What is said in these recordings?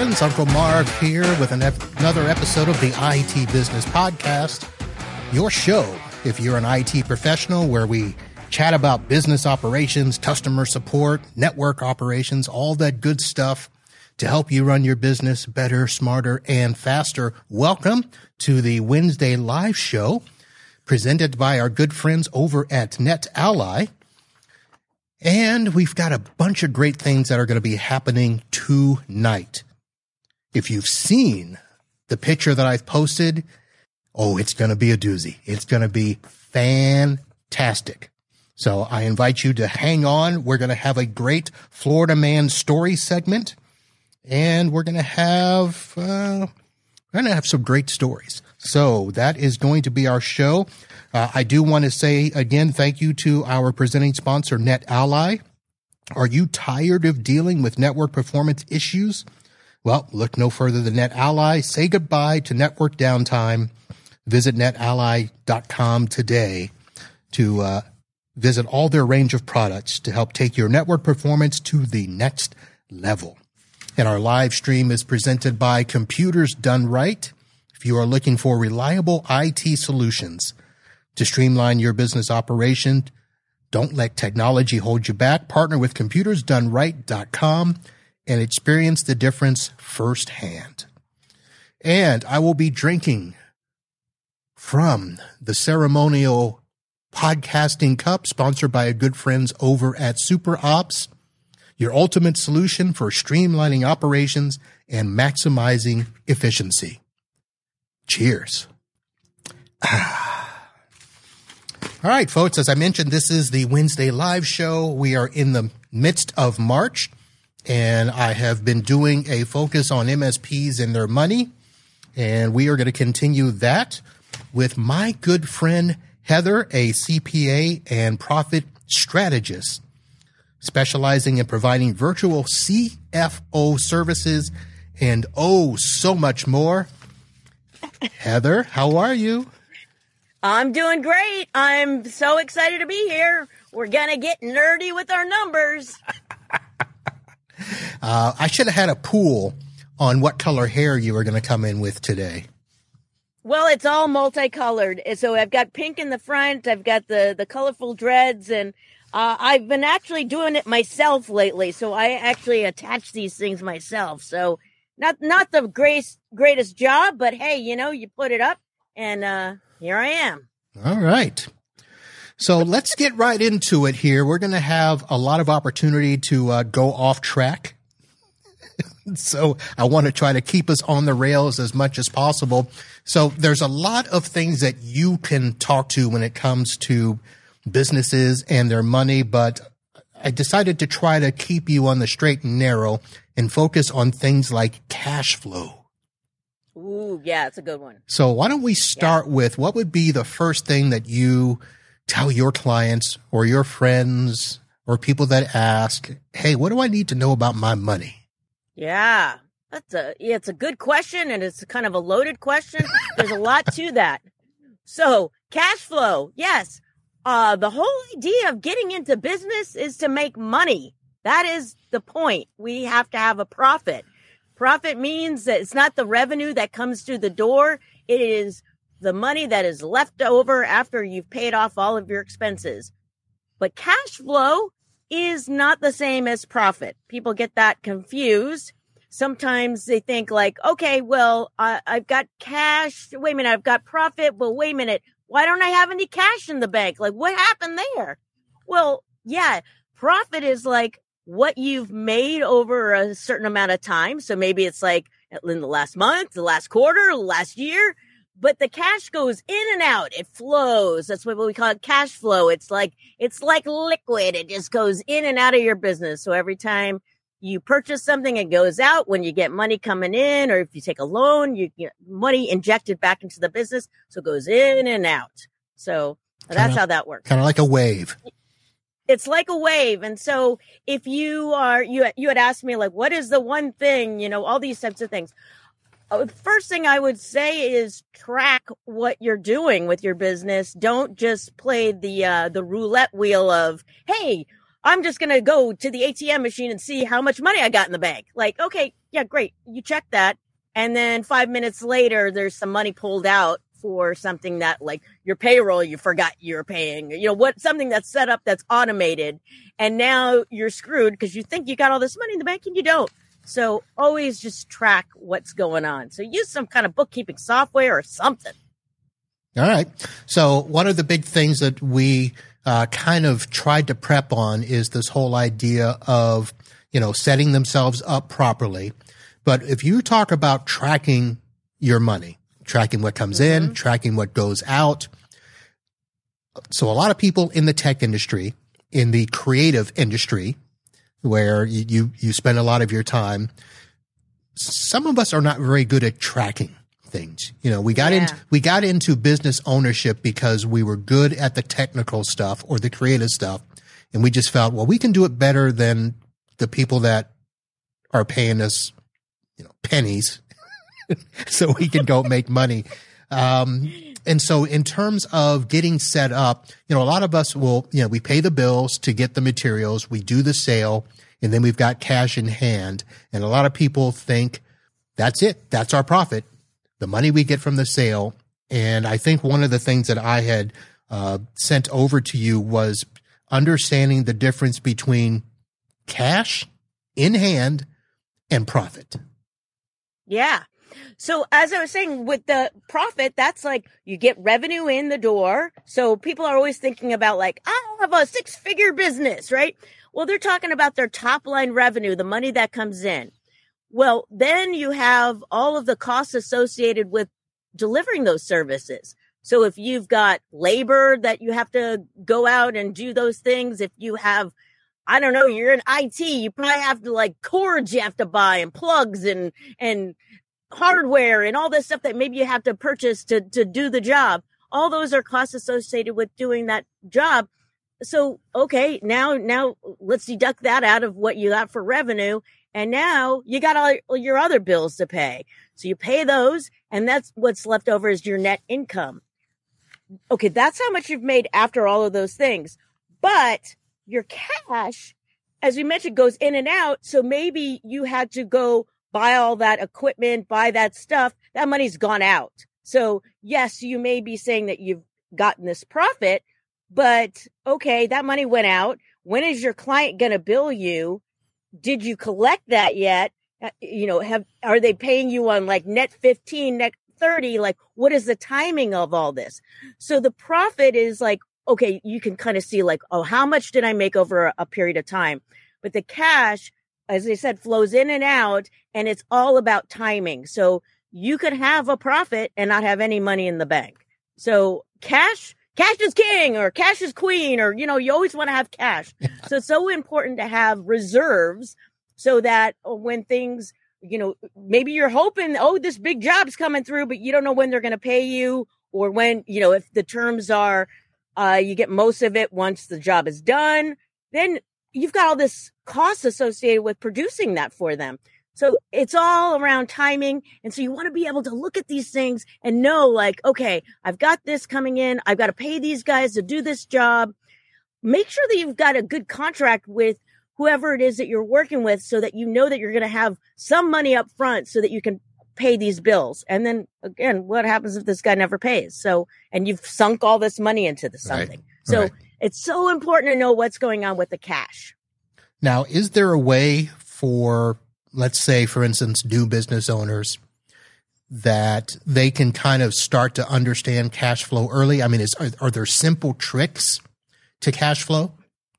friends, Uncle Marv here with another episode of the IT Business Podcast, your show, if you're an IT professional, where we chat about business operations, customer support, network operations, all that good stuff to help you run your business better, smarter, and faster. Welcome to the Wednesday live show presented by our good friends over at NetAlly. And we've got a bunch of great things that are going to be happening tonight. If you've seen the picture that I've posted, it's going to be a doozy. It's going to be fantastic. So I invite you to hang on. We're going to have a great Florida Man story segment, and we're going to have some great stories. So that is going to be our show. I do want to say again, thank you to our presenting sponsor, NetAlly. Are you tired of dealing with network performance issues? Well, look no further than NetAlly. Say goodbye to network downtime. Visit netally.com today to visit all their range of products to help take your network performance to the next level. And our live stream is presented by Computers Done Right. If you are looking for reliable IT solutions to streamline your business operation, don't let technology hold you back. Partner with ComputersDoneRight.com and experience the difference firsthand. And I will be drinking from the ceremonial podcasting cup sponsored by our good friends over at SuperOps, your ultimate solution for streamlining operations and maximizing efficiency. Cheers. All right, folks, as I mentioned, this is the Wednesday live show. We are in the midst of March, and I have been doing a focus on MSPs and their money, and we are going to continue that with my good friend Heather, a CPA and profit strategist, specializing in providing virtual CFO services and so much more. Heather, how are you? I'm doing great. I'm so excited to be here. We're going to get nerdy with our numbers. I should have had a pool on what color hair you were going to come in with today. Well, it's all multicolored. So I've got pink in the front. I've got the colorful dreads, and I've been actually doing it myself lately. So I actually attach these things myself. So not the greatest job, but hey, you put it up, and here I am. All right. So let's get right into it here. We're going to have a lot of opportunity to go off track. So I want to try to keep us on the rails as much as possible. So there's a lot of things that you can talk to when it comes to businesses and their money, but I decided to try to keep you on the straight and narrow and focus on things like cash flow. Ooh, yeah, it's a good one. So why don't we start with what would be the first thing that you tell your clients or your friends or people that ask, hey, what do I need to know about my money? Yeah, it's a good question, and it's kind of a loaded question. There's a lot to that. So cash flow, yes. The whole idea of getting into business is to make money. That is the point. We have to have a profit. Profit means that it's not the revenue that comes through the door. It is the money that is left over after you've paid off all of your expenses. But cash flow is not the same as profit. People get that confused. Sometimes they think like, okay, well, I've got cash. Wait a minute, I've got profit. Well, wait a minute. Why don't I have any cash in the bank? Like, what happened there? Well, yeah, profit is like what you've made over a certain amount of time. So maybe it's like in the last month, the last quarter, the last year. But the cash goes in and out. It flows. That's what we call it, cash flow. It's like liquid. It just goes in and out of your business. So every time you purchase something, it goes out. When you get money coming in, or if you take a loan, you get money injected back into the business. So it goes in and out. So that's how that works. Kind of like a wave. It's like a wave. And so if you had asked me, like, what is the one thing, all these types of things. First thing I would say is track what you're doing with your business. Don't just play the roulette wheel of, hey, I'm just going to go to the ATM machine and see how much money I got in the bank. Like, okay, yeah, great. You check that. And then 5 minutes later, there's some money pulled out for something that like your payroll, you forgot you're paying, something that's set up, that's automated. And now you're screwed because you think you got all this money in the bank and you don't. So always just track what's going on. So use some kind of bookkeeping software or something. All right. So one of the big things that we kind of tried to prep on is this whole idea of, setting themselves up properly. But if you talk about tracking your money, tracking what comes in, tracking what goes out. So a lot of people in the tech industry, in the creative industry, where you spend a lot of your time, some of us are not very good at tracking things. We got into business ownership because we were good at the technical stuff or the creative stuff. And we just felt, well, we can do it better than the people that are paying us, pennies so we can go make money. And so in terms of getting set up, a lot of us will, we pay the bills to get the materials, we do the sale, and then we've got cash in hand. And a lot of people think that's it. That's our profit, the money we get from the sale. And I think one of the things that I had sent over to you was understanding the difference between cash in hand and profit. Yeah. So as I was saying, with the profit, that's like you get revenue in the door. So people are always thinking about like, I have a 6-figure business, right? Well, they're talking about their top line revenue, the money that comes in. Well, then you have all of the costs associated with delivering those services. So if you've got labor that you have to go out and do those things, if you have, I don't know, you're in IT, you probably have to like cords you have to buy and plugs and hardware and all this stuff that maybe you have to purchase to do the job. All those are costs associated with doing that job. So, okay, now let's deduct that out of what you got for revenue. And now you got all your other bills to pay. So you pay those, and that's what's left over is your net income. Okay, that's how much you've made after all of those things. But your cash, as we mentioned, goes in and out. So maybe you had to go buy all that equipment, buy that stuff. That money's gone out. So yes, you may be saying that you've gotten this profit, but okay, that money went out. When is your client going to bill you? Did you collect that yet? Are they paying you on like net 15, net 30? Like, what is the timing of all this? So the profit is like, okay, you can kind of see like, oh, how much did I make over a period of time? But the cash, as I said, flows in and out, and it's all about timing. So you could have a profit and not have any money in the bank. So cash is king or cash is queen, or, you always want to have cash. So it's so important to have reserves so that when things, maybe you're hoping, oh, this big job's coming through, but you don't know when they're going to pay you, or when, if the terms are, you get most of it once the job is done, then you've got all this cost associated with producing that for them. So it's all around timing. And so you want to be able to look at these things and know like, okay, I've got this coming in. I've got to pay these guys to do this job. Make sure that you've got a good contract with whoever it is that you're working with so that you know that you're going to have some money up front so that you can pay these bills. And then again, what happens if this guy never pays? So, and you've sunk all this money into something. Right. So it's so important to know what's going on with the cash. Now, is there a way for, let's say, for instance, new business owners that they can kind of start to understand cash flow early? I mean, are there simple tricks to cash flow?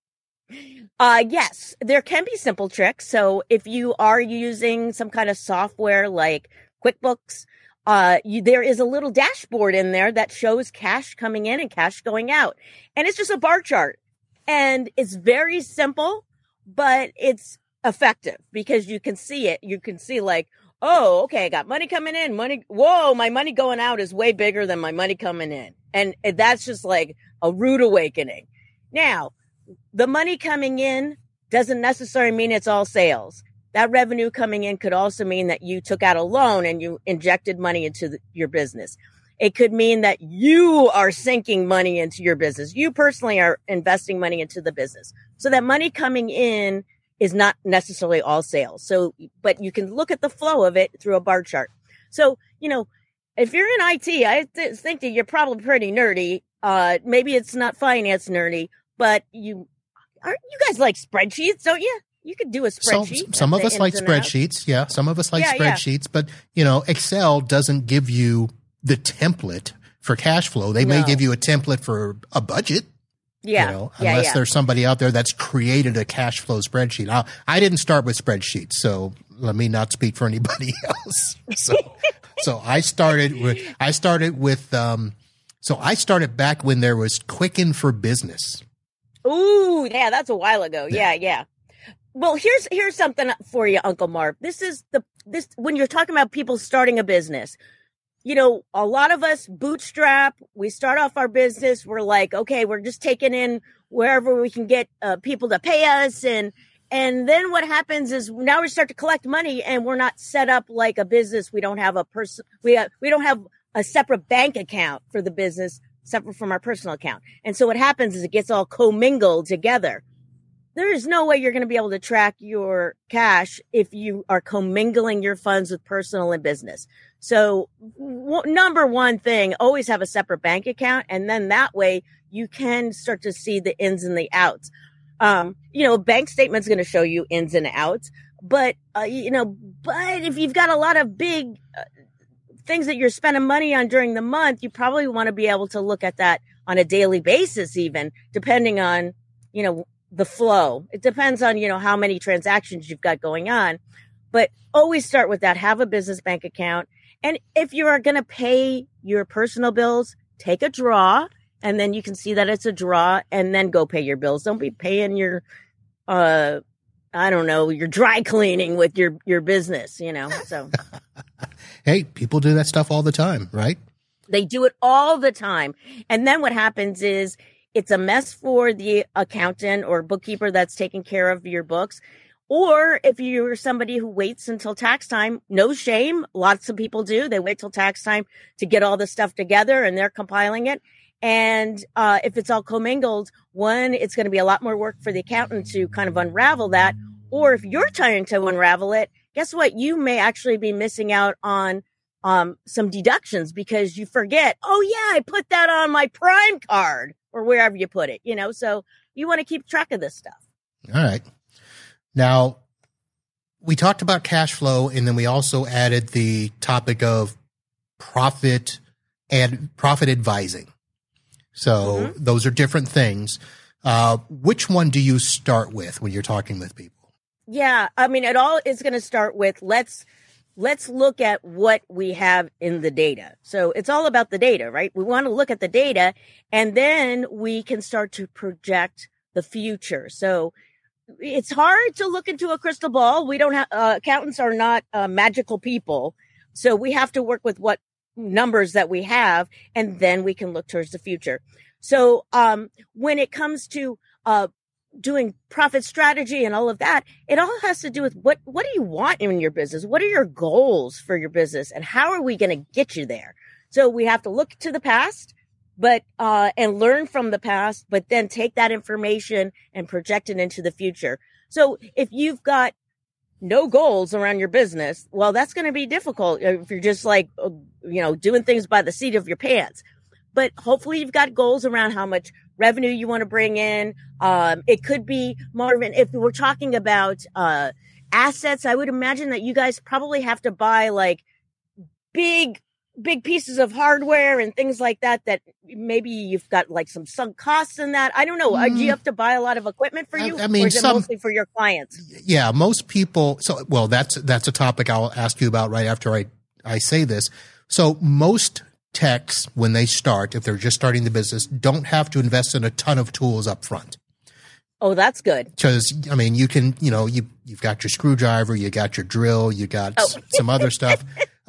Yes, there can be simple tricks. So if you are using some kind of software like QuickBooks, there is a little dashboard in there that shows cash coming in and cash going out. And it's just a bar chart. And it's very simple, but it's effective because you can see it. You can see like, oh, okay, I got money coming in, whoa, my money going out is way bigger than my money coming in. And that's just like a rude awakening. Now, the money coming in doesn't necessarily mean it's all sales. That revenue coming in could also mean that you took out a loan and you injected money into your business. It could mean that you are sinking money into your business. You personally are investing money into the business. So that money coming in is not necessarily all sales. So, but you can look at the flow of it through a bar chart. So, if you're in IT, I think that you're probably pretty nerdy. Maybe it's not finance nerdy, but you guys like spreadsheets, don't you? You could do a spreadsheet. Some of us like spreadsheets. Yeah. Some of us like spreadsheets, but Excel doesn't give you the template for cash flow. They may give you a template for a budget. Yeah. Unless there's somebody out there that's created a cash flow spreadsheet. Now, I didn't start with spreadsheets, so let me not speak for anybody else. So I started back when there was Quicken for Business. Ooh, yeah, that's a while ago. Yeah. Well, here's something for you, Uncle Marv. This when you're talking about people starting a business. A lot of us bootstrap, we start off our business. We're like, okay, we're just taking in wherever we can get people to pay us. And then what happens is now we start to collect money and we're not set up like a business. We don't have we don't have a separate bank account for the business separate from our personal account. And so what happens is it gets all commingled together. There is no way you're going to be able to track your cash if you are commingling your funds with personal and business. So number one thing, always have a separate bank account. And then that way you can start to see the ins and the outs. Bank statement's going to show you ins and outs, but if you've got a lot of big things that you're spending money on during the month, you probably want to be able to look at that on a daily basis, even depending on, the flow. It depends on, how many transactions you've got going on, but always start with that. Have a business bank account. And if you are going to pay your personal bills, take a draw, and then you can see that it's a draw, and then go pay your bills. Don't be paying your, your dry cleaning with your business, so. Hey, people do that stuff all the time, right? They do it all the time. And then what happens is it's a mess for the accountant or bookkeeper that's taking care of your books. Or if you're somebody who waits until tax time, no shame. Lots of people do. They wait till tax time to get all the stuff together and they're compiling it. And if it's all commingled, it's going to be a lot more work for the accountant to kind of unravel that. Or if you're trying to unravel it, guess what? You may actually be missing out on some deductions because you forget, oh yeah, I put that on my Prime card or wherever you put it, so you want to keep track of this stuff. All right. Now, we talked about cash flow, and then we also added the topic of profit advising. So those are different things. Which one do you start with when you're talking with people? Yeah, I mean, it all is going to start with let's look at what we have in the data. So it's all about the data, right? We want to look at the data, and then we can start to project the future. So it's hard to look into a crystal ball. We don't have accountants are not magical people, so we have to work with what numbers that we have, and then we can look towards the future. So when it comes to doing profit strategy and all of that, it all has to do with what do you want in your business? What are your goals for your business, and how are we going to get you there? So we have to look to the past, but and learn from the past, but then take that information and project it into the future. So if you've got no goals around your business, well, that's going to be difficult if you're just like, doing things by the seat of your pants. But hopefully you've got goals around how much revenue you want to bring in. It could be, Marvin, if we're talking about assets, I would imagine that you guys probably have to buy like big pieces of hardware and things like that maybe you've got like some sunk costs in that. I don't know. Do you have to buy a lot of equipment for you? I mean, or is it mostly for your clients? Yeah, most people. So, well, that's a topic I'll ask you about right after I say this. So most techs, when they start, if they're just starting the business, don't have to invest in a ton of tools up front. Oh, that's good. Because, I mean, you can, you've got your screwdriver, you got your drill, you got some other stuff.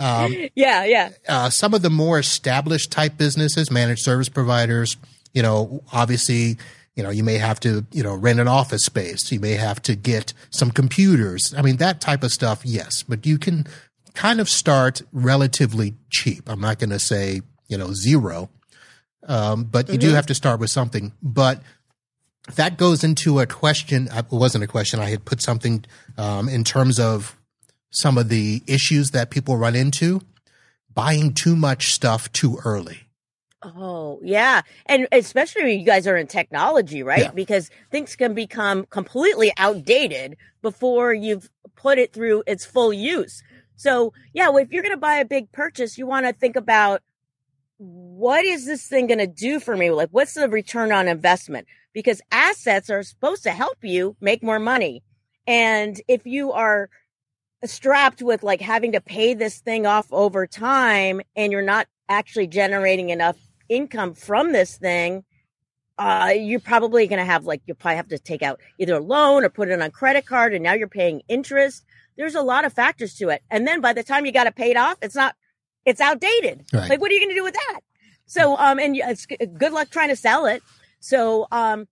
Some of the more established type businesses, managed service providers, obviously, you may have to, rent an office space. You may have to get some computers. I mean, that type of stuff, yes. But you can kind of start relatively cheap. I'm not going to say, zero. But you do have to start with something. But that goes into a question. It wasn't a question. I had put something in terms of some of the issues that people run into, buying too much stuff too early. Oh, yeah. And especially when you guys are in technology, right? Yeah. Because things can become completely outdated before you've put it through its full use. So, yeah, well, if you're going to buy a big purchase, you want to think about, what is this thing going to do for me? Like, what's the return on investment? Because assets are supposed to help you make more money. And if you are strapped with like having to pay this thing off over time and you're not actually generating enough income from this thing, you're probably going to have you'll probably have to take out either a loan or put it on a credit card, and now you're paying interest. There's a lot of factors to it. And then by the time you got it paid off, it's outdated. Right. Like, what are you going to do with that? So, and it's good luck trying to sell it. So, and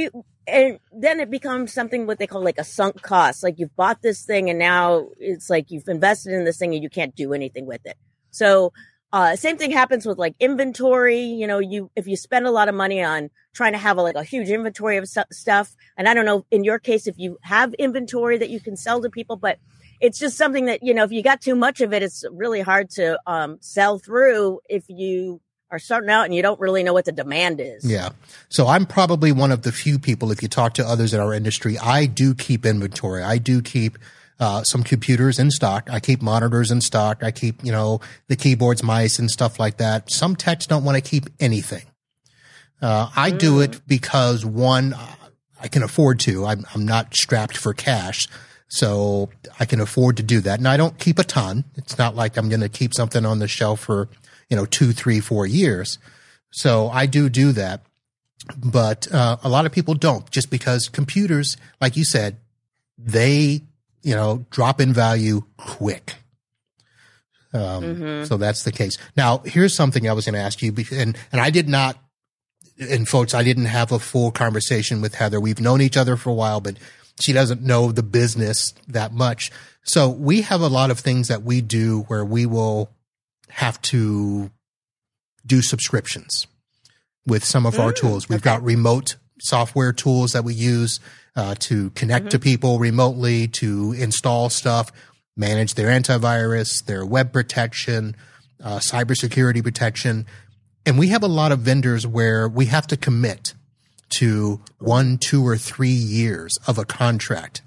then it becomes something what they call like a sunk cost. Like, you've bought this thing and now it's like you've invested in this thing and you can't do anything with it. So, same thing happens with like inventory. You know, if you spend a lot of money on trying to have a huge inventory of stuff, and I don't know in your case if you have inventory that you can sell to people, but it's just something that, you know, if you got too much of it, it's really hard to sell through if you are starting out and you don't really know what the demand is. Yeah. So I'm probably one of the few people, if you talk to others in our industry, I do keep inventory. I do keep some computers in stock. I keep monitors in stock. I keep, the keyboards, mice, and stuff like that. Some techs don't want to keep anything. I do it because, one, I can afford to. I'm not strapped for cash, so I can afford to do that. And I don't keep a ton. It's not like I'm going to keep something on the shelf for 2, 3, 4 years. So I do that. But a lot of people don't, just because computers, like you said, they, drop in value quick. So that's the case. Now, here's something I was going to ask you, and I did not, and folks, I didn't have a full conversation with Heather. We've known each other for a while, but she doesn't know the business that much. So we have a lot of things that we do where we will have to do subscriptions with some of our tools. We've got remote software tools that we use to connect to people remotely, to install stuff, manage their antivirus, their web protection, cybersecurity protection. And we have a lot of vendors where we have to commit to 1, 2, or 3 years of a contract.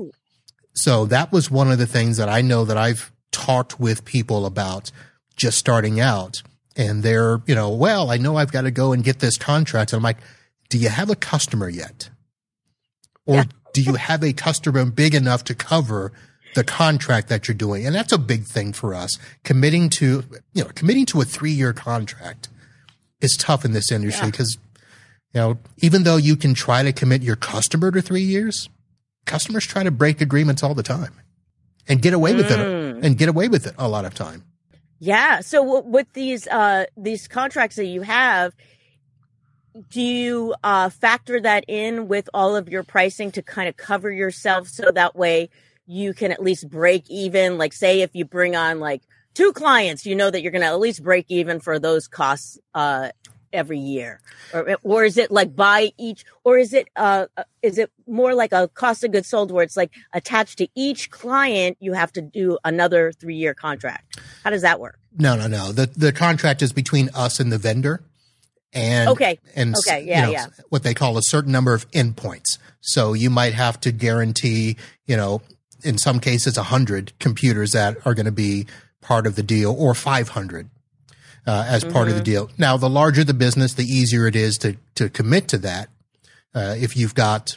So that was one of the things that I know that I've talked with people about just starting out. And they're, well, I know I've got to go and get this contract. And I'm like, do you have a customer yet? Or do you have a customer big enough to cover the contract that you're doing? And that's a big thing for us. Committing to a 3-year contract is tough in this industry because, even though you can try to commit your customer to 3 years, customers try to break agreements all the time and get away with it a lot of time. Yeah. So with these contracts that you have, do you factor that in with all of your pricing to kind of cover yourself so that way you can at least break even? Like, say if you bring on 2 clients, you know that you're going to at least break even for those costs every year, or is it like by each, or is it more like a cost of goods sold where it's like attached to each client you have to do another 3-year contract? How does that work? No. The contract is between us and the vendor, and what they call a certain number of endpoints. So you might have to guarantee, in some cases 100 computers that are going to be part of the deal, or 500. As part of the deal. Now, the larger the business, the easier it is to commit to that. If you've got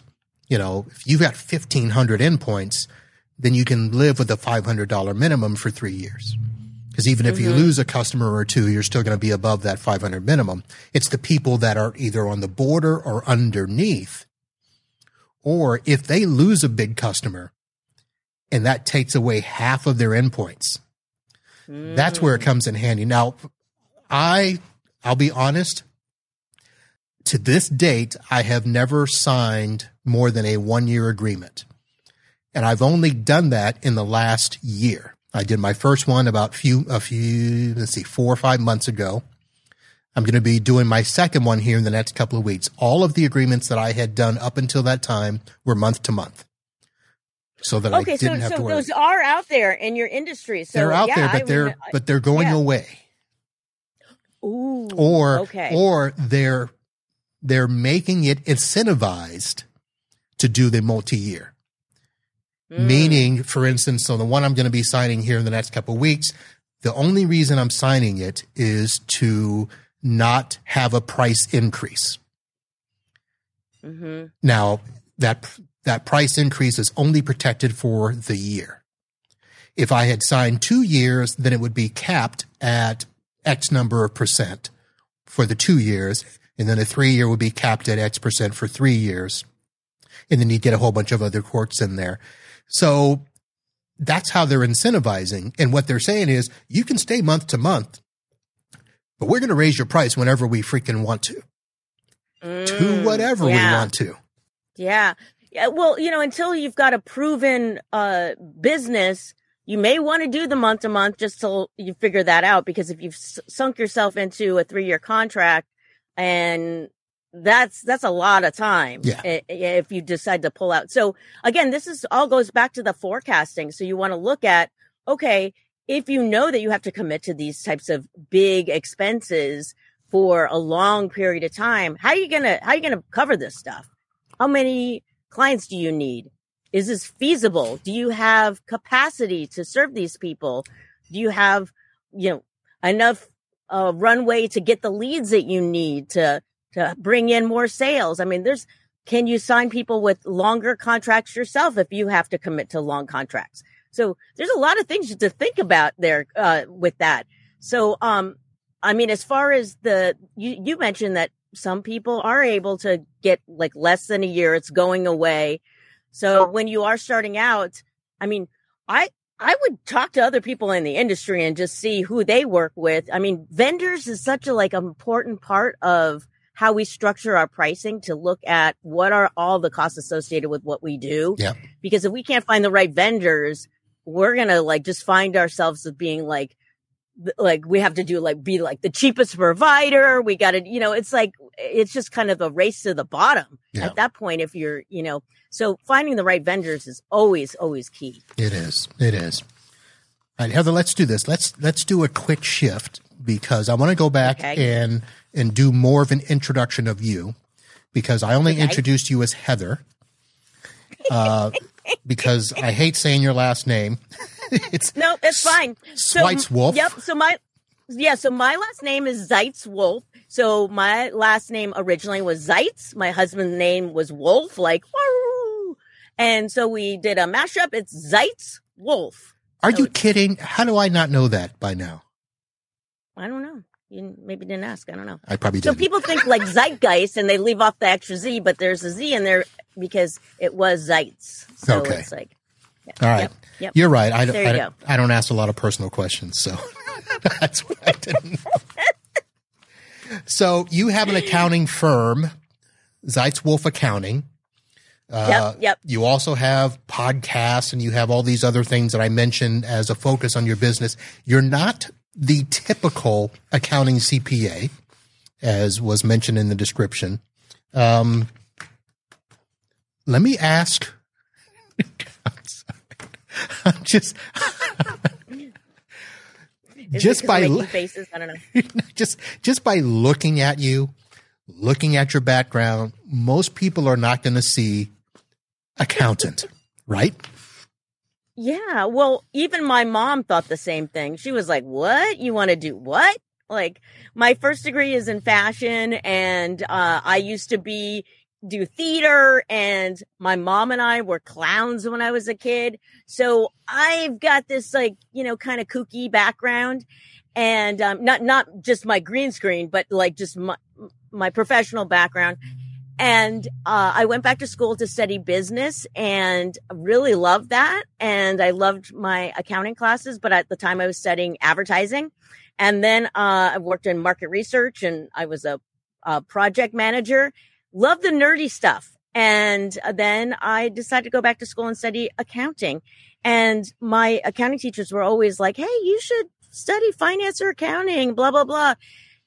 1,500 endpoints, then you can live with a $500 minimum for 3 years. Because even if you lose a customer or 2, you're still going to be above that 500 minimum. It's the people that are either on the border or underneath, or if they lose a big customer and that takes away half of their endpoints, that's where it comes in handy. Now, I'll be honest, to this date, I have never signed more than a 1-year agreement. And I've only done that in the last year. I did my first one about 4 or 5 months ago. I'm going to be doing my second one here in the next couple of weeks. All of the agreements that I had done up until that time were month to month. So that I didn't have to worry. Those are out there in your industry. So they're out there, but they're going away. Ooh, or they're making it incentivized to do the multi-year. Meaning, for instance, so the one I'm going to be signing here in the next couple of weeks, the only reason I'm signing it is to not have a price increase. Mm-hmm. Now, that price increase is only protected for the year. If I had signed 2 years, then it would be capped at X number of percent for the 2 years. And then a 3-year would be capped at X percent for 3 years. And then you get a whole bunch of other quirks in there. So that's how they're incentivizing. And what they're saying is you can stay month to month, but we're going to raise your price whenever we freaking want to whatever we want to. Yeah. Well, until you've got a proven business, you may want to do the month to month just till you figure that out, because if you've sunk yourself into a 3-year contract, and that's a lot of time if you decide to pull out. So again, this is all goes back to the forecasting. So you want to look at, okay, if you know that you have to commit to these types of big expenses for a long period of time, how are you going to cover this stuff? How many clients do you need? Is this feasible? Do you have capacity to serve these people? Do you have, enough runway to get the leads that you need to bring in more sales? I mean, can you sign people with longer contracts yourself if you have to commit to long contracts? So there's a lot of things to think about there with that. So, as far as you mentioned that some people are able to get like less than a year, it's going away. So when you are starting out, I would talk to other people in the industry and just see who they work with. Vendors is such a important part of how we structure our pricing, to look at what are all the costs associated with what we do. Yeah. Because if we can't find the right vendors, we're going to just find ourselves as being we have to be the cheapest provider. We got to, it's just kind of a race to the bottom at that point. If you're, so finding the right vendors is always, always key. It is. All right, Heather, let's do this. Let's do a quick shift, because I want to go back and do more of an introduction of you, because I only introduced you as Heather, because I hate saying your last name. It's fine. Zeitz Wolf. Yep. So my last name is Zeitz Wolf. So my last name originally was Zeitz. My husband's name was Wolf, woo. And so we did a mashup. It's Zeitz Wolf. Are you kidding? How do I not know that by now? I don't know. You maybe didn't ask. I don't know. I probably did. So people think Zeitgeist and they leave off the extra Z, but there's a Z in there because it was Zeitz. So it's all right. Yep. You're right. I don't ask a lot of personal questions, so that's what I didn't know. So you have an accounting firm, Zeitz Wolf Accounting. Yep. You also have podcasts, and you have all these other things that I mentioned as a focus on your business. You're not the typical accounting CPA, as was mentioned in the description. Let me ask. I'm just by faces. I don't know. just by looking at you, looking at your background, most people are not going to see accountant, right? Yeah. Well, even my mom thought the same thing. She was like, "What? You want to do what?" My first degree is in fashion, and I used to do theater, and my mom and I were clowns when I was a kid. So I've got this kind of kooky background, and not just my green screen, but just my professional background. And I went back to school to study business and really loved that. And I loved my accounting classes, but at the time I was studying advertising. And then I worked in market research, and I was a project manager. Loved the nerdy stuff. And then I decided to go back to school and study accounting. And my accounting teachers were always like, "Hey, you should study finance or accounting, blah, blah, blah."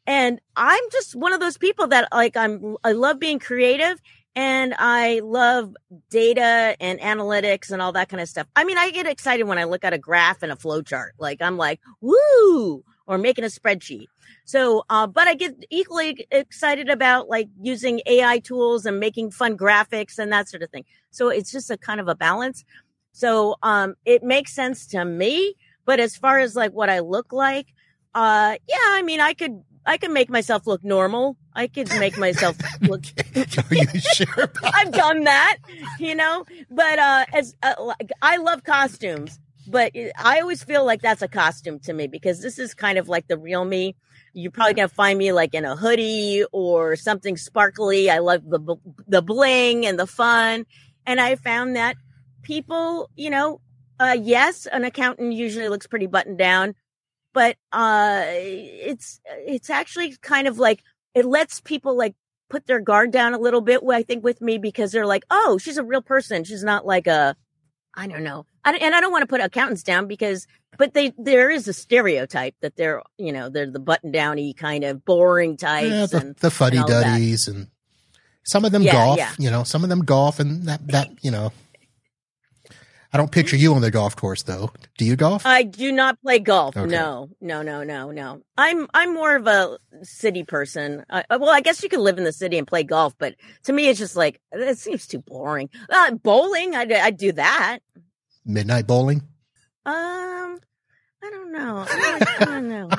And I'm just one of those people that like, I love being creative and I love data and analytics and all that kind of stuff. I mean, I get excited when I look at a graph and a flow chart. Like I'm like, woo, or making a spreadsheet. So, but I get equally excited about like using AI tools and making fun graphics and that sort of thing. So it's just a kind of a balance. So, it makes sense to me, but as far as like what I look like, yeah, I mean, I could make myself look normal. I could make myself look. Are you sure? I've done that, you know, but, like, I love costumes, but I always feel like that's a costume to me because this is kind of like the real me. You're probably going to find me like in a hoodie or something sparkly. I love the bling and the fun. And I found that people, you know, yes, an accountant usually looks pretty buttoned down, but it's actually kind of like it lets people like put their guard down a little bit, I think, with me because they're like, oh, she's a real person. She's not like I don't know. And I don't want to put accountants down but there is a stereotype that they're the button downy kind of boring types. Yeah, the fuddy duddies and some of them golf, some of them golf and that, I don't picture you on the golf course though. Do you golf? I do not play golf. Okay. No. I'm more of a city person. Well, I guess you could live in the city and play golf, but to me, it's just like, it seems too boring. Bowling, I'd do that. Midnight bowling? I don't know. I don't know.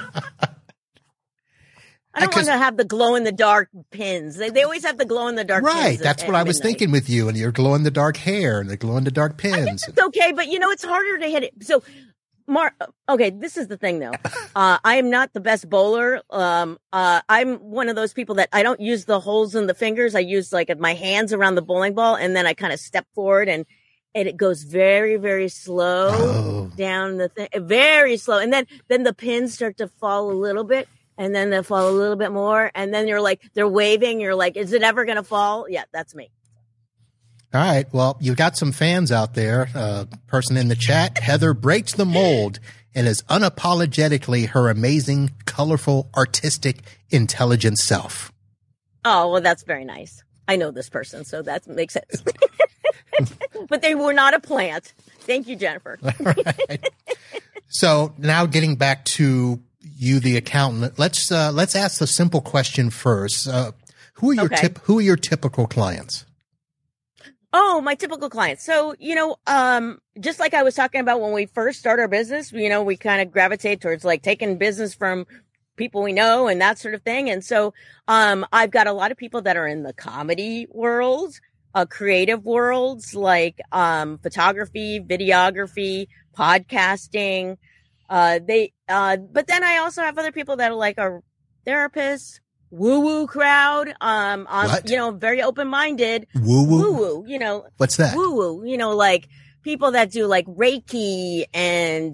I don't want to have the glow in the dark pins. They always have the glow in the dark pins. Right. That's what I was thinking with you and your glow in the dark hair and the glow in the dark pins. I think it's okay, but it's harder to hit it. So, okay, this is the thing though. I am not the best bowler. I'm one of those people that I don't use the holes in the fingers. I use like my hands around the bowling ball and then I kind of step forward and it goes very, very slow down the thing, very slow. And then the pins start to fall a little bit. And then they fall a little bit more. And then you're like, they're waving. You're like, is it ever going to fall? Yeah, that's me. All right. Well, you've got some fans out there. Person in the chat, Heather breaks the mold and is unapologetically her amazing, colorful, artistic, intelligent self. Oh, well, that's very nice. I know this person, so that makes sense. But they were not a plant. Thank you, Jennifer. All right. So now getting back to you, the accountant, let's ask the simple question first. Who are your typical clients? Oh, my typical clients. So, just like I was talking about when we first start our business, we kind of gravitate towards like taking business from people we know and that sort of thing. And so, I've got a lot of people that are in the comedy world, creative worlds like, photography, videography, podcasting. But then I also have other people that are like our therapists, woo-woo crowd. I'm very open-minded. Woo-woo? Woo-woo, What's that? Woo-woo, like people that do like Reiki and,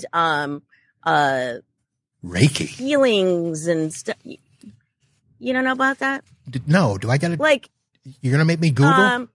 Reiki? Healings and stuff. You don't know about that? No. Do I get it? Like, you're going to make me Google?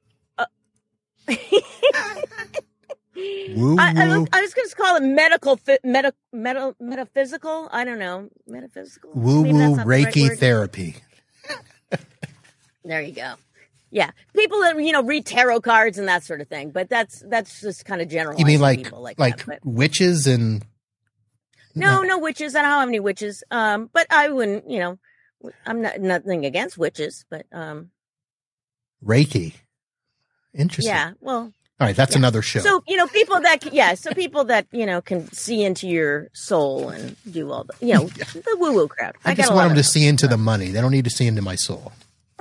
Woo-woo. I was going to call it metaphysical. I don't know. Metaphysical. Woo-woo Reiki therapy. There you go. Yeah. People that, read tarot cards and that sort of thing. But that's just kind of general. You mean like that, witches and? No witches. I don't have any witches. But I wouldn't, I'm nothing against witches, but, Reiki. Interesting. Yeah. Well. All right, that's another show. So, people that can see into your soul and do all the, the woo-woo crowd. I just want them to see into the money. They don't need to see into my soul.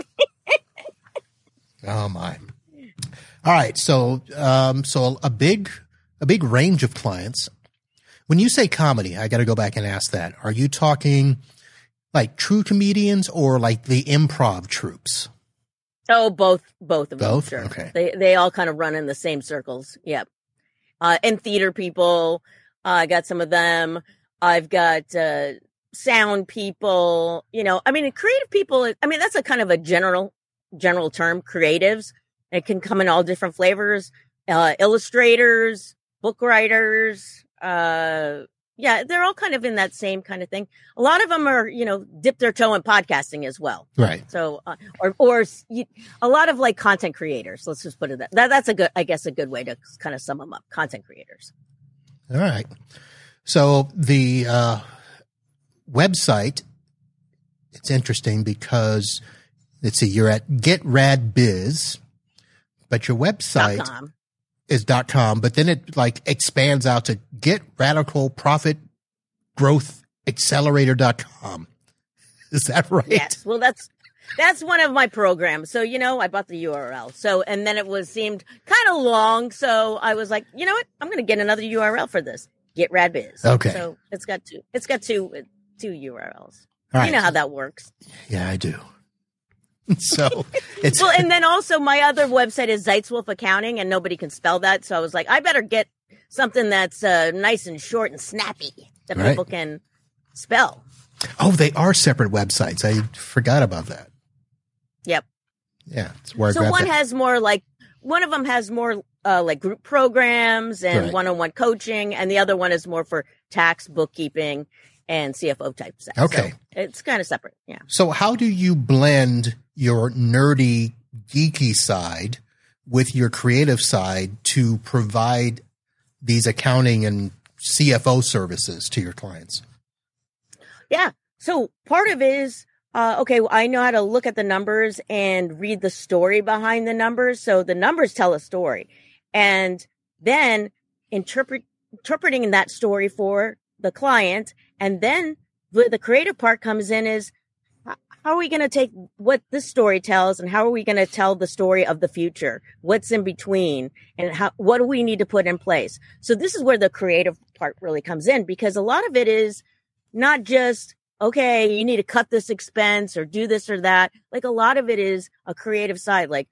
Oh my. All right. So a big range of clients. When you say comedy, I got to go back and ask that. Are you talking like true comedians or like the improv troops? Oh, both of them. Both? Sure. Okay. They all kind of run in the same circles. Yep. And theater people. I got some of them. I've got, sound people, creative people. I mean, that's a kind of a general term, creatives. It can come in all different flavors, illustrators, book writers, Yeah, they're all kind of in that same kind of thing. A lot of them are, dip their toe in podcasting as well. Right. So, a lot of like content creators. Let's just put it that's a good way to kind of sum them up. Content creators. All right. So the website, it's interesting because let's see, you're at GetRadBiz, but your website is .com, but then it like expands out to GetRadicalProfitGrowthAccelerator.com. Is that right? Yes. Well, that's one of my programs. So, I bought the URL. So, and then seemed kind of long. So I was like, you know what? I'm going to get another URL for this. GetRadBiz. Okay. So it's got two URLs. All right. You know how that works. Yeah, I do. So it's well, and then also my other website is Zeitzwolf Accounting, and nobody can spell that. So I was like, I better get something that's nice and short and snappy that people can spell. Oh, they are separate websites. I forgot about that. Yep. Yeah. It's where so one has more like, one of them has more like group programs and one-on-one coaching, and the other one is more for tax, bookkeeping, and CFO type stuff. Okay. So it's kind of separate. Yeah. So how do you blend your nerdy, geeky side with your creative side to provide these accounting and CFO services to your clients? Yeah. So part of it is, I know how to look at the numbers and read the story behind the numbers. So the numbers tell a story, and then interpreting that story for the client. And then the creative part comes in is, how are we going to take what this story tells and how are we going to tell the story of the future? What's in between, and what do we need to put in place? So this is where the creative part really comes in, because a lot of it is not just, okay, you need to cut this expense or do this or that. Like a lot of it is a creative side. Like,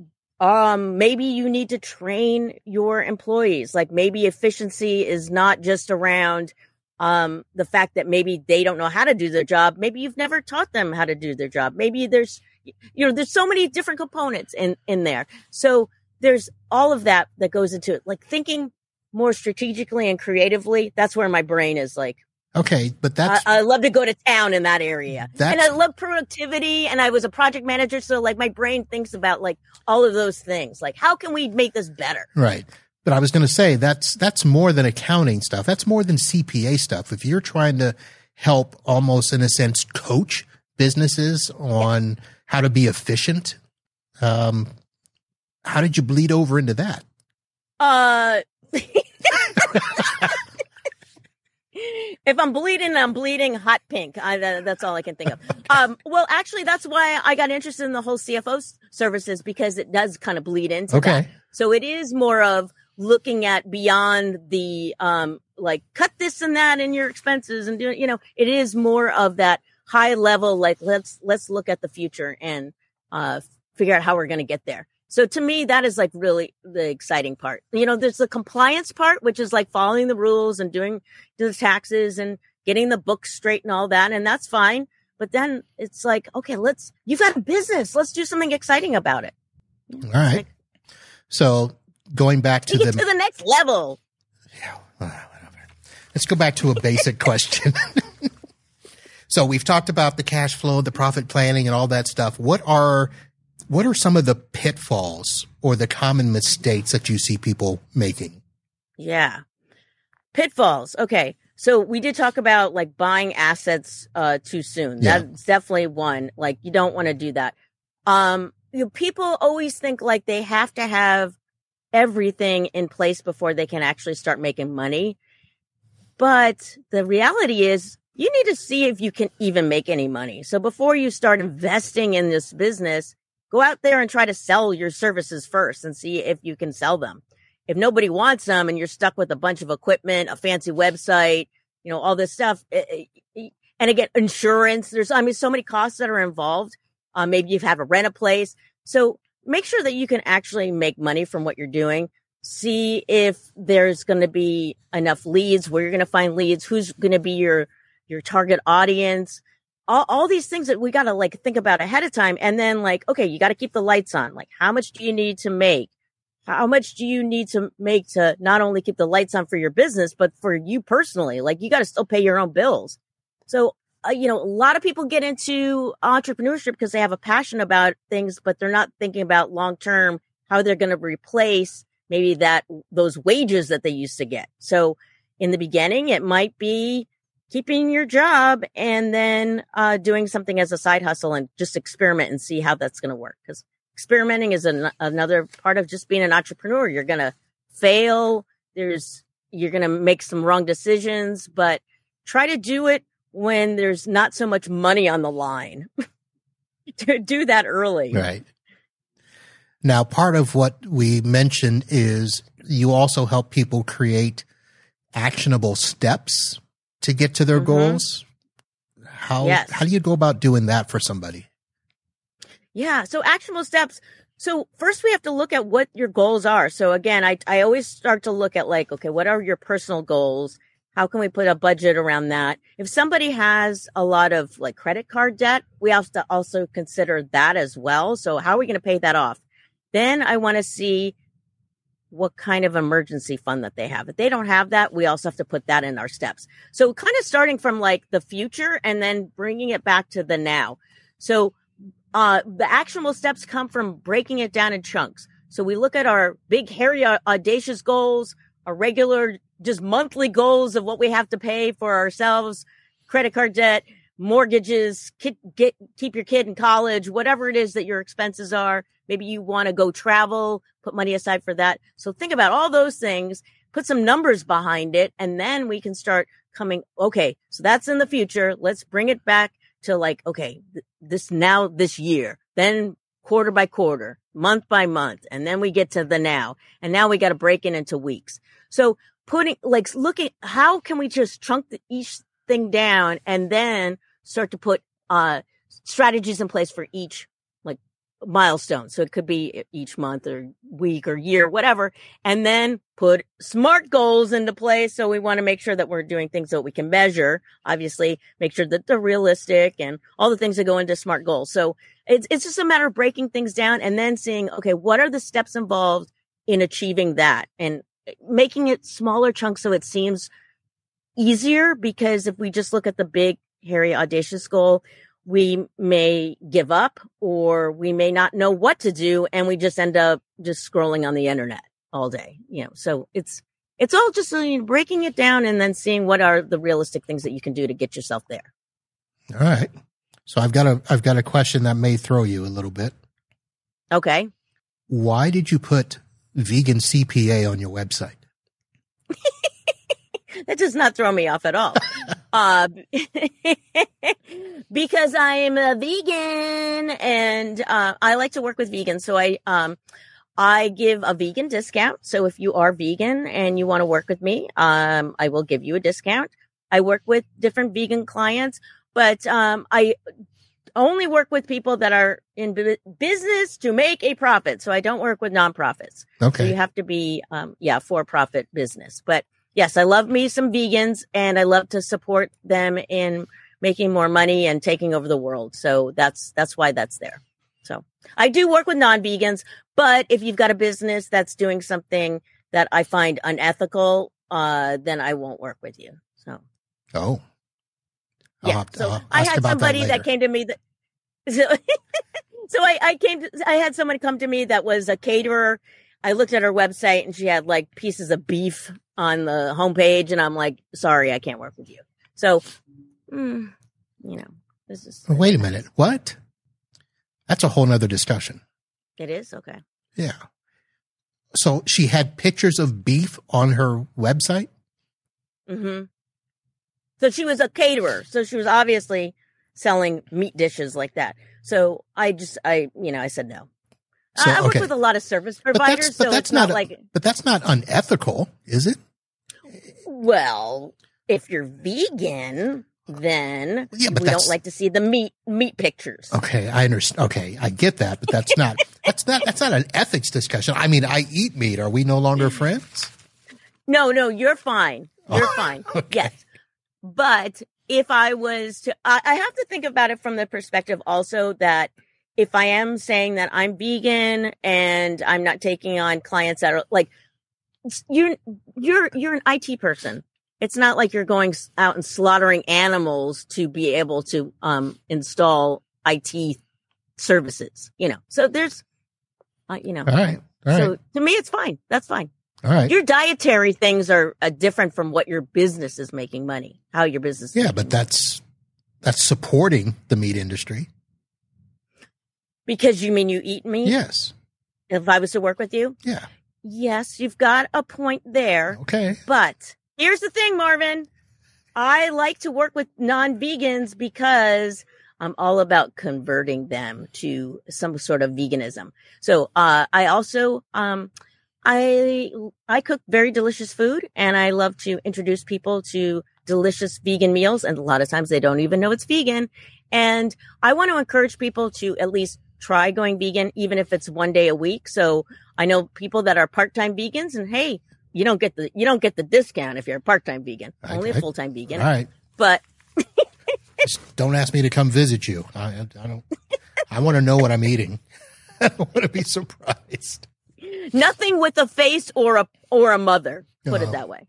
maybe you need to train your employees. Like maybe efficiency is not just around the fact that maybe they don't know how to do their job. Maybe you've never taught them how to do their job. Maybe there's so many different components in there. So there's all of that goes into it. Like thinking more strategically and creatively. That's where my brain is like. Okay, but I love to go to town in that area. And I love productivity, and I was a project manager. So like my brain thinks about like all of those things. Like how can we make this better? Right. But I was going to say that's more than accounting stuff. That's more than CPA stuff. If you're trying to help almost in a sense coach businesses on how to be efficient, how did you bleed over into that? If I'm bleeding hot pink. That's all I can think of. Well, actually, that's why I got interested in the whole CFO services, because it does kind of bleed into that. So it is more of looking at beyond the, like cut this and that in your expenses and do, it is more of that high level, like let's look at the future and, figure out how we're going to get there. So to me, that is like really the exciting part. There's the compliance part, which is like following the rules and doing the taxes and getting the books straight and all that. And that's fine. But then it's like, okay, you've got a business. Let's do something exciting about it. All right. So going back to the next level. Yeah. Whatever. Let's go back to a basic question. So we've talked about the cash flow, the profit planning and all that stuff. What are some of the pitfalls or the common mistakes that you see people making? Yeah. Pitfalls. Okay. So we did talk about like buying assets too soon. Yeah. That's definitely one. Like you don't want to do that. People always think like they have to have everything in place before they can actually start making money. But the reality is you need to see if you can even make any money. So before you start investing in this business, go out there and try to sell your services first and see if you can sell them. If nobody wants them and you're stuck with a bunch of equipment, a fancy website, all this stuff. And again, insurance, there's so many costs that are involved. Maybe you've had to rent a place. So make sure that you can actually make money from what you're doing. See if there's going to be enough leads, where you're going to find leads, who's going to be your target audience. All these things that we got to like think about ahead of time. And then like, okay, you got to keep the lights on. Like how much do you need to make? how much do you need to make to not only keep the lights on for your business, but for you personally? Like, you got to still pay your own bills. So, a lot of people get into entrepreneurship because they have a passion about things, but they're not thinking about long term how they're going to replace maybe those wages that they used to get. So in the beginning, it might be keeping your job and then doing something as a side hustle and just experiment and see how that's going to work. Because experimenting is another part of just being an entrepreneur. You're going to fail. You're going to make some wrong decisions, but try to do it when there's not so much money on the line. To do that early. Right. Now, part of what we mentioned is you also help people create actionable steps to get to their goals. How do you go about doing that for somebody? Yeah. So actionable steps. So first we have to look at what your goals are. So again, I always start to look at like, okay, what are your personal goals? How can we put a budget around that? If somebody has a lot of like credit card debt, we have to also consider that as well. So how are we going to pay that off? Then I want to see what kind of emergency fund that they have. If they don't have that, we also have to put that in our steps. So kind of starting from like the future and then bringing it back to the now. So the actionable steps come from breaking it down in chunks. So we look at our big, hairy, audacious goals, our regular, just monthly goals of what we have to pay for ourselves, credit card debt, mortgages, keep your kid in college, whatever it is that your expenses are. Maybe you want to go travel, put money aside for that. So think about all those things, put some numbers behind it, and then we can start okay, so that's in the future. Let's bring it back to like, okay, this year, then quarter by quarter, month by month, and then we get to the now. And now we got to break it into weeks. So looking, how can we just chunk each thing down and then start to put strategies in place for each like milestone. So it could be each month or week or year, whatever, and then put SMART goals into place. So we want to make sure that we're doing things that we can measure, obviously make sure that they're realistic and all the things that go into SMART goals. So it's just a matter of breaking things down and then seeing, okay, what are the steps involved in achieving that and making it smaller chunks so it seems easier, because if we just look at the big, hairy, audacious goal, we may give up or we may not know what to do and we just end up just scrolling on the internet all day, so it's all just breaking it down and then seeing what are the realistic things that you can do to get yourself there. All right. So I've got a question that may throw you a little bit. Okay. Why did you put vegan CPA on your website? That does not throw me off at all. Because I am a vegan and I like to work with vegans. So I give a vegan discount. So if you are vegan and you want to work with me, I will give you a discount. I work with different vegan clients, but I only work with people that are in business to make a profit. So I don't work with nonprofits. Okay. So you have to be, for-profit business. But yes, I love me some vegans and I love to support them in making more money and taking over the world. So that's why that's there. So I do work with non-vegans, but if you've got a business that's doing something that I find unethical, then I won't work with you. So. Oh. Yeah. I had somebody that came to me I had someone come to me that was a caterer. I looked at her website and she had like pieces of beef on the homepage and I'm like, sorry, I can't work with you. So, this is. Wait a minute. What? That's a whole nother discussion. It is? Okay. Yeah. So she had pictures of beef on her website? Mm-hmm. So she was a caterer. So she was obviously selling meat dishes like that. So I said no. So, I work with a lot of service providers, so it's not like. But that's not unethical, is it? Well, if you're vegan, then we don't like to see the meat pictures. Okay, I understand. Okay, I get that, but that's not an ethics discussion. I mean, I eat meat. Are we no longer friends? No, you're fine. You're fine. Okay. Yes. But if I was to, I have to think about it from the perspective also that if I am saying that I'm vegan and I'm not taking on clients that are like, you're an IT person. It's not like you're going out and slaughtering animals to be able to install IT services, So there's, All right. So to me, it's fine. That's fine. All right. Your dietary things are different from what your business is making money, how your business. Yeah, but that's supporting the meat industry. Because you mean you eat meat? Yes. If I was to work with you? Yeah. Yes, you've got a point there. Okay. But here's the thing, Marvin. I like to work with non-vegans because I'm all about converting them to some sort of veganism. So I also I cook very delicious food, and I love to introduce people to delicious vegan meals. And a lot of times they don't even know it's vegan. And I want to encourage people to at least try going vegan, even if it's one day a week. So I know people that are part-time vegans, and hey, you don't get the discount if you're a part-time vegan, only a full-time vegan. All right. But just don't ask me to come visit you. I don't, I want to know what I'm eating. I don't want to be surprised. Nothing with a face or a mother, put it that way.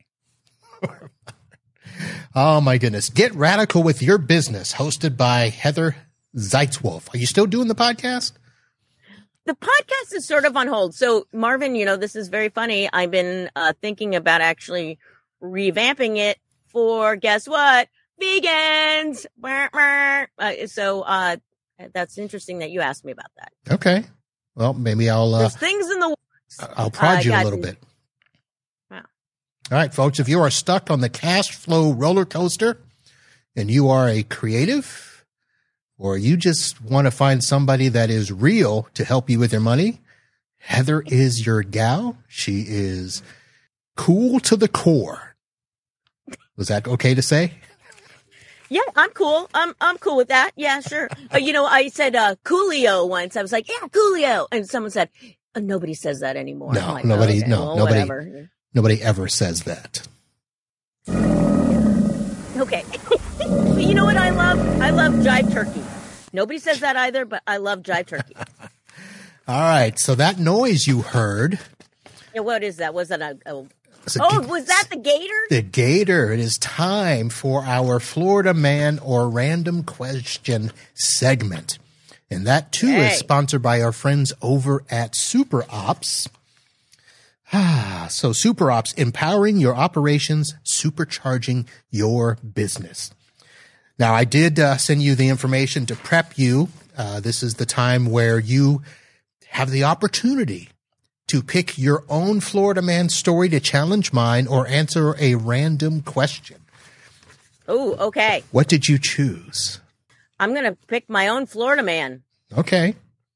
Oh my goodness. Get Radical with Your Business, hosted by Heather Zeitzwolf. Are you still doing the podcast? The podcast is sort of on hold. So Marvin, this is very funny. I've been thinking about actually revamping it for, guess what? Vegans. So that's interesting that you asked me about that. Okay. Well, maybe there's things in the works. I'll prod you a little bit. Wow. All right, folks, if you are stuck on the cash flow roller coaster and you are a creative, or you just want to find somebody that is real to help you with your money, Heather is your gal. She is cool to the core. Was that okay to say? Yeah, I'm cool. I'm cool with that. Yeah, sure. I said Coolio once. I was like, yeah, Coolio. And someone said, nobody says that anymore. No, like, nobody, okay, nobody, whatever. Nobody ever says that. Okay. But you know what I love? I love jive turkey. Nobody says that either, but I love jive turkey. All right. So that noise you heard. Yeah, what is that? Was that was that the gator? The gator. It is time for our Florida Man or Random Question segment. And that, too, is sponsored by our friends over at Super Ops. So Super Ops, empowering your operations, supercharging your business. Now, I did send you the information to prep you. This is the time where you have the opportunity to pick your own Florida Man story to challenge mine or answer a random question. Oh, okay. What did you choose? I'm going to pick my own Florida Man. Okay.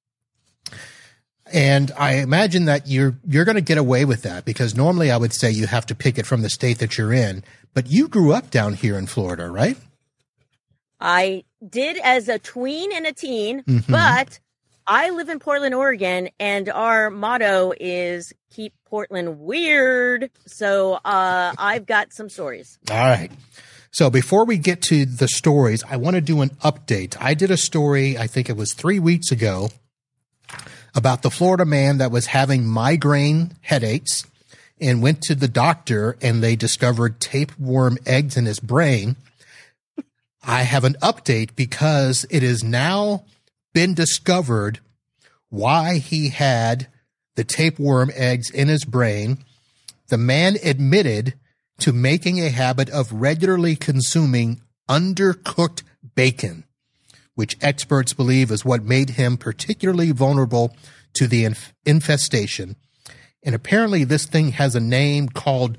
And I imagine that you're going to get away with that, because normally I would say you have to pick it from the state that you're in. But you grew up down here in Florida, right? I did as a tween and a teen, but I live in Portland, Oregon, and our motto is keep Portland weird. So I've got some stories. All right. So before we get to the stories, I want to do an update. I did a story, I think it was 3 weeks ago, about the Florida man that was having migraine headaches and went to the doctor, and they discovered tapeworm eggs in his brain. I have an update because it has now been discovered why he had the tapeworm eggs in his brain. The man admitted to making a habit of regularly consuming undercooked bacon, which experts believe is what made him particularly vulnerable to the infestation. And apparently this thing has a name called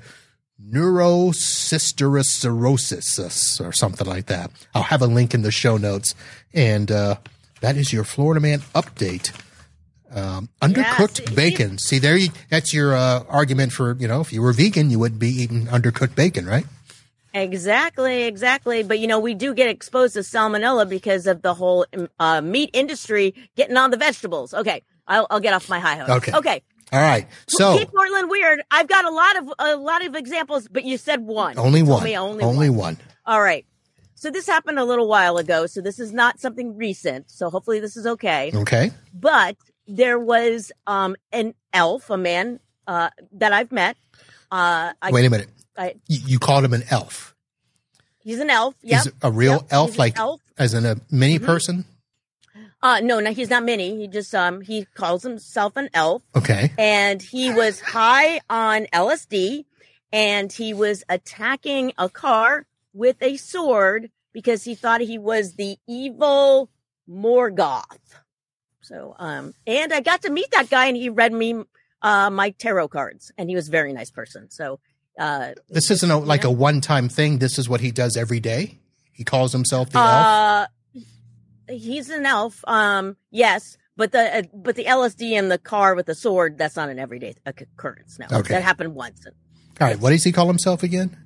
neurocysticercosis or something like that. I'll have a link in the show notes. And that is your Florida Man update. Undercooked bacon. See, that's your argument for, if you were vegan, you wouldn't be eating undercooked bacon, right? Exactly. But, we do get exposed to salmonella because of the whole meat industry getting on the vegetables. Okay. I'll get off my high horse. Okay. All right. So keep Portland weird. I've got a lot of examples, but you said one. Only one. Only one. All right. So this happened a little while ago. So this is not something recent. So hopefully this is okay. Okay. But there was an elf, a man that I've met. Wait a minute. You called him an elf. He's an elf. Yep. He's a real elf, He's like elf. as in a mini person? No, he's not mini. He just he calls himself an elf. Okay. And he was high on LSD, and he was attacking a car with a sword because he thought he was the evil Morgoth. So, and I got to meet that guy, and he read me my tarot cards, and he was a very nice person. So, this isn't a one-time thing. This is what he does every day. He calls himself the elf. He's an elf. Yes, but the LSD in the car with the sword, that's not an everyday occurrence. No, okay. That happened once. All right. What does he call himself again?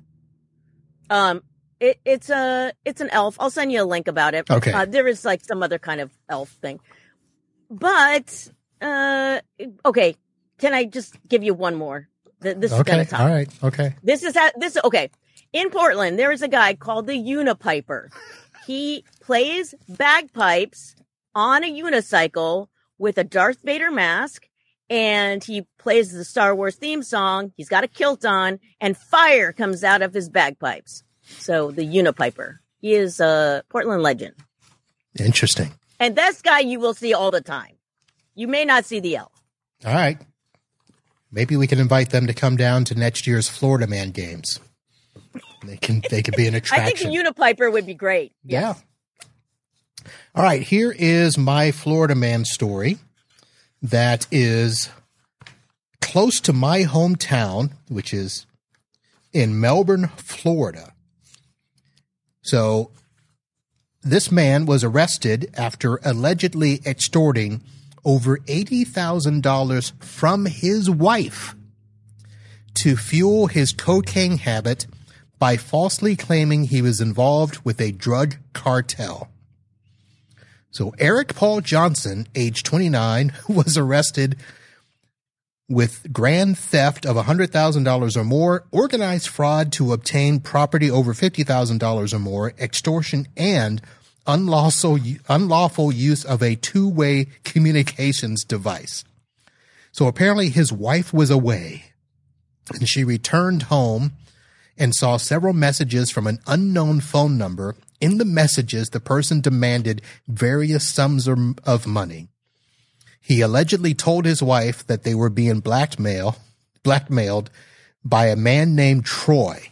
It's an elf. I'll send you a link about it. Okay. There is like some other kind of elf thing, but okay. Can I just give you one more? This is gonna top. All right. Okay. This is okay. In Portland, there is a guy called the Unipiper. He plays bagpipes on a unicycle with a Darth Vader mask, and he plays the Star Wars theme song. He's got a kilt on, and fire comes out of his bagpipes. So the Unipiper. He is a Portland legend. Interesting. And this guy you will see all the time. You may not see the elf. All right. Maybe we can invite them to come down to next year's Florida Man games. They could be an attraction. I think the Unipiper would be great. Yeah. All right. Here is my Florida Man story that is close to my hometown, which is in Melbourne, Florida. So this man was arrested after allegedly extorting over $80,000 from his wife to fuel his cocaine habit by falsely claiming he was involved with a drug cartel. So Eric Paul Johnson, age 29, was arrested with grand theft of $100,000 or more, organized fraud to obtain property over $50,000 or more, extortion, and unlawful use of a two-way communications device. So apparently his wife was away, and she returned home and saw several messages from an unknown phone number. In the messages, the person demanded various sums of money. He allegedly told his wife that they were being blackmailed by a man named Troy.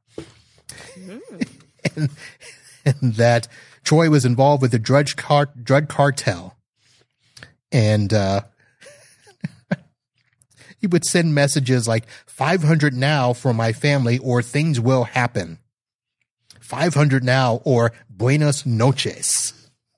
and that Troy was involved with the drug cartel. And he would send messages like 500 now for my family, or things will happen. 500 now, or buenas noches.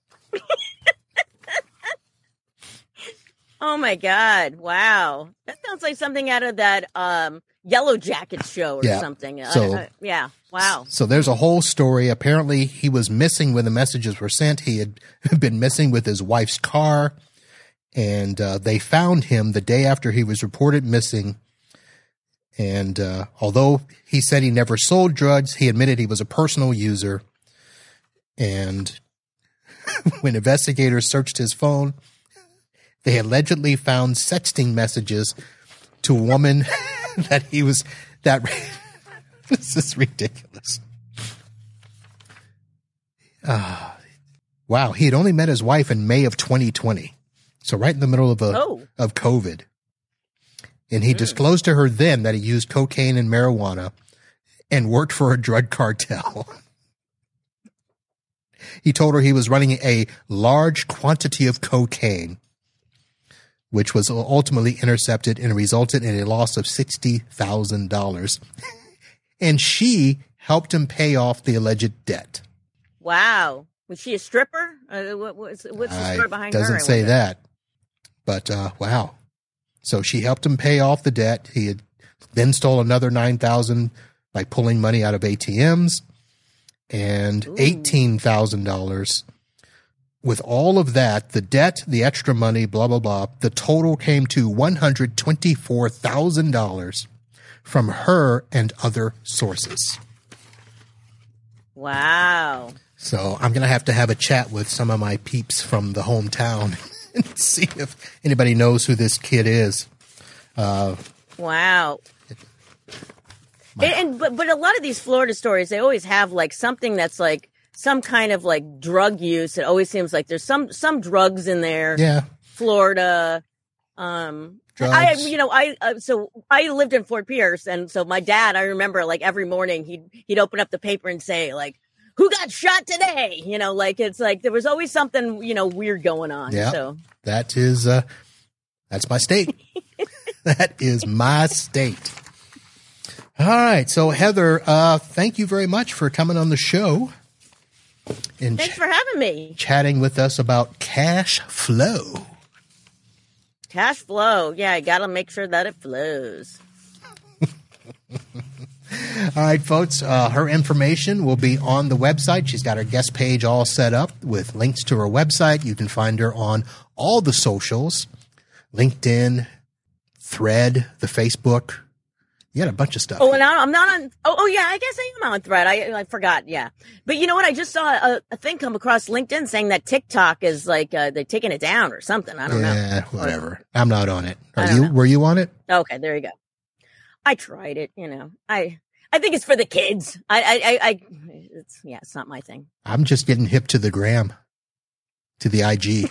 Oh my God. Wow. That sounds like something out of that Yellow Jacket show or something. Yeah. Wow. So there's a whole story. Apparently he was missing when the messages were sent. He had been missing with his wife's car, and they found him the day after he was reported missing. And although he said he never sold drugs, he admitted he was a personal user. And when investigators searched his phone, they allegedly found sexting messages to a woman this is ridiculous. Wow. He had only met his wife in May of 2020. So right in the middle of COVID. And he disclosed to her then that he used cocaine and marijuana and worked for a drug cartel. He told her he was running a large quantity of cocaine, which was ultimately intercepted and resulted in a loss of $60,000. And she helped him pay off the alleged debt. Wow. Was she a stripper? What's the story behind her? Doesn't say that. But wow. So she helped him pay off the debt. He had then stole another $9,000 by pulling money out of ATMs, and $18,000. With all of that, the debt, the extra money, blah, blah, blah, the total came to $124,000 from her and other sources. Wow. So I'm going to have a chat with some of my peeps from the hometown and see if anybody knows who this kid is. Wow. But a lot of these Florida stories, they always have like something that's like some kind of like drug use. It always seems like there's some drugs in there. Yeah. Florida. Drugs. So I lived in Fort Pierce, and so my dad, I remember like every morning he'd open up the paper and say like, who got shot today? You know, like it's like there was always something, weird going on. Yeah. So That is, that's my state. That is my state. All right. So Heather, thank you very much for coming on the show. And thanks for having me. Chatting with us about cash flow. Cash flow. Yeah, I got to make sure that it flows. All right, folks, her information will be on the website. She's got her guest page all set up with links to her website. You can find her on all the socials, LinkedIn, Thread, the Facebook. You got a bunch of stuff. Oh, and I'm not on. Oh, yeah, I guess I am on Thread. I forgot. Yeah. But you know what? I just saw a thing come across LinkedIn saying that TikTok is like, they're taking it down or something. I don't know. Yeah, whatever. I'm not on it. Were you on it? Okay, there you go. I tried it, I think it's for the kids. It's not my thing. I'm just getting hip to the gram, to the IG.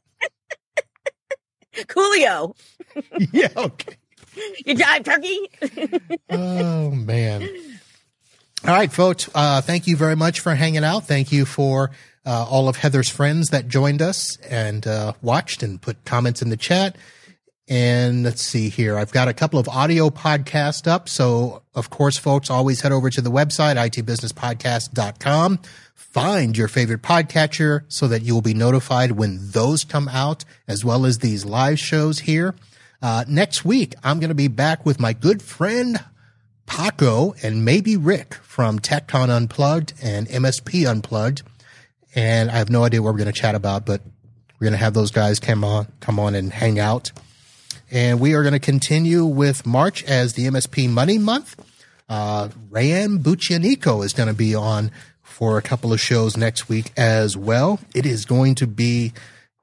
Coolio. Yeah, okay. You drive turkey? Oh, man. All right, folks. Thank you very much for hanging out. Thank you for all of Heather's friends that joined us and watched and put comments in the chat. And let's see here. I've got a couple of audio podcasts up. So, of course, folks, always head over to the website, itbusinesspodcast.com. Find your favorite podcatcher so that you will be notified when those come out, as well as these live shows here. Next week, I'm going to be back with my good friend Paco and maybe Rick from TechCon Unplugged and MSP Unplugged. And I have no idea what we're going to chat about, but we're going to have those guys come on and hang out. And we are going to continue with March as the MSP Money Month. Rayanne Buccianico is going to be on for a couple of shows next week as well. It is going to be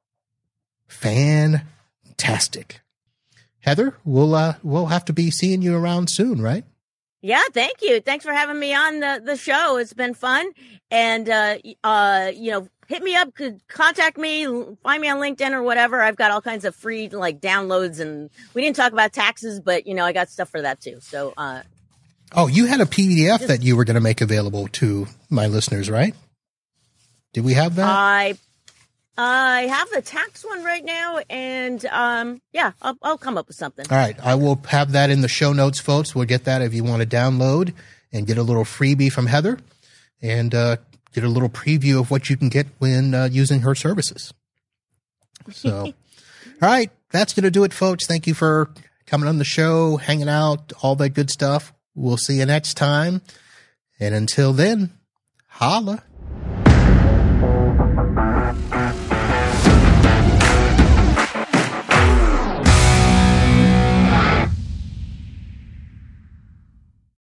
fantastic. Heather, we'll have to be seeing you around soon, right? Yeah, thank you. Thanks for having me on the show. It's been fun. And, hit me up, contact me, find me on LinkedIn or whatever. I've got all kinds of free like downloads, and we didn't talk about taxes, but I got stuff for that too. So, you had a PDF that you were going to make available to my listeners, right? Did we have that? I have the tax one right now, and I'll come up with something. All right, I will have that in the show notes, folks. We'll get that if you want to download and get a little freebie from Heather, and get a little preview of what you can get when using her services. So, all right, that's going to do it, folks. Thank you for coming on the show, hanging out, all that good stuff. We'll see you next time, and until then, holla.